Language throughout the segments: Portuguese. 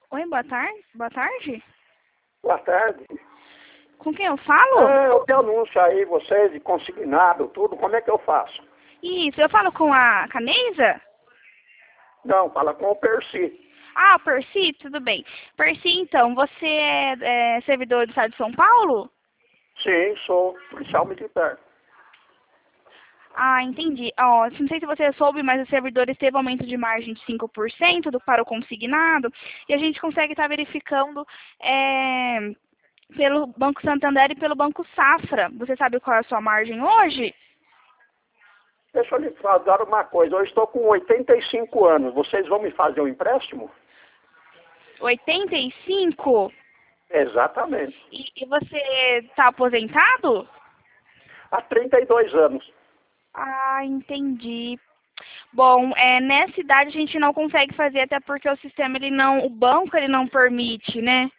Oi, boa tarde. Boa tarde. Boa tarde. Com quem eu falo? Eu tenho anúncio aí, vocês, de consignado, tudo. Como é que eu faço? Isso, eu falo com a Caneisa? Não, fala com o Percy. Ah, Percy, tudo bem. Percy, então, você é servidor do estado de São Paulo? Sim, sou policial militar. Ah, entendi. Ó, não sei se você soube, mas os servidores teve aumento de margem de 5% para o consignado, e a gente consegue estar verificando pelo Banco Santander e pelo Banco Safra. Você sabe qual é a sua margem hoje? Deixa eu lhe falar uma coisa. Eu estou com 85 anos. Vocês vão me fazer um empréstimo? 85? Exatamente. E você está aposentado? Há 32 anos. Ah, entendi. Bom, nessa idade a gente não consegue fazer, até porque o sistema, o banco, ele não permite, né?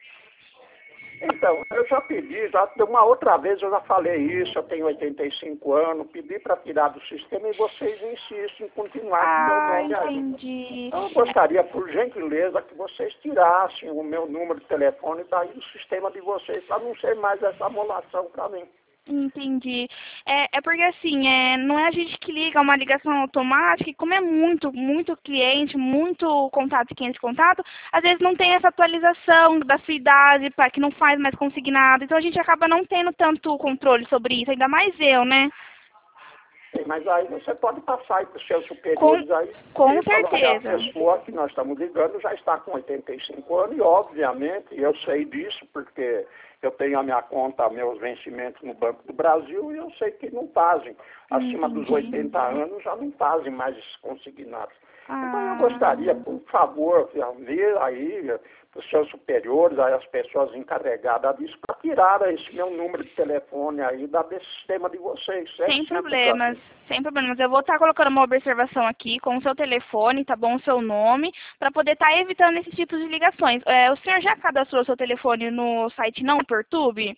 Então, eu já pedi, uma outra vez eu já falei isso, eu tenho 85 anos, pedi para tirar do sistema e vocês insistem em continuar com o meu Ah, nome aí. entendi. Eu gostaria, por gentileza, que vocês tirassem o meu número de telefone daí do sistema de vocês, para não ser mais essa amolação para mim. Entendi. É porque assim, não é a gente que liga, é uma ligação automática, e como é muito cliente, muito contato, cliente contato, às vezes não tem essa atualização da sua idade, para que não faz mais consignado. Então a gente acaba não tendo tanto controle sobre isso, ainda mais eu, né? Sim, mas aí você pode passar aí para os seus Com, superiores aí. com E falar que a certeza. pessoa que nós estamos ligando já está com 85 anos e, obviamente, eu sei disso porque eu tenho a minha conta, meus vencimentos no Banco do Brasil e eu sei que não fazem. Acima dos Entendi. 80 anos já não fazem mais consignados. Então eu Ah, gostaria, por favor, ver aí os seus superiores, aí as pessoas encarregadas disso, para tirar esse meu número de telefone aí desse sistema de vocês. sem 700 problemas, sem problemas. Eu vou estar colocando uma observação aqui com o seu telefone, tá bom? O seu nome, para poder estar evitando esses tipos de ligações. O senhor já cadastrou seu telefone no site Não Perturbe?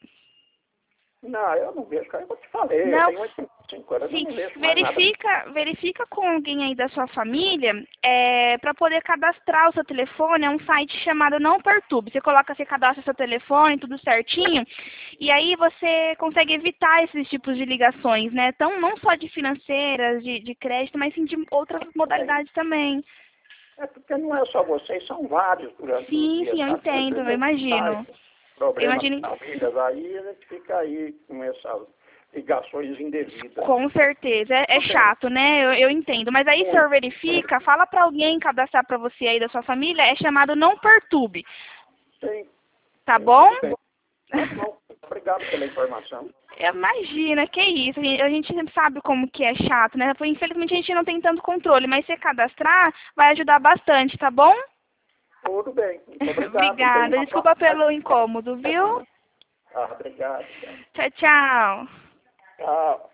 Não, eu não vejo, cara. Eu te falei, eu Não? tenho 85 anos, eu Sim, não vejo mais nada disso. verifica com alguém aí da sua família, para poder cadastrar o seu telefone, é um site chamado Não Perturbe. Você cadastra seu telefone, tudo certinho, e aí você consegue evitar esses tipos de ligações, né? Então, não só de financeiras, de crédito, mas sim de outras modalidades também. É porque não é só vocês, são vários durante o Sim, dia, sim, eu tá? entendo, Sempre a eu gente imagino. faz Eu problemas imagino. com famílias, aí a gente fica aí com essas ligações indevidas. Com certeza, é Tudo bem. chato, né? Eu entendo. Mas aí, o senhor Muito. verifica, fala para alguém cadastrar para você aí da sua família, é chamado Não Perturbe, Sim, tá sim, bom? tudo bem. Tá bom. Obrigado pela informação. Imagina, que isso, a gente sempre sabe como que é chato, né? Infelizmente a gente não tem tanto controle, mas se cadastrar vai ajudar bastante, tá bom? Tudo bem. Muito obrigado. Tenha Obrigada, uma boa desculpa pelo tarde. incômodo, viu? Obrigado. Tchau, tchau. Tchau.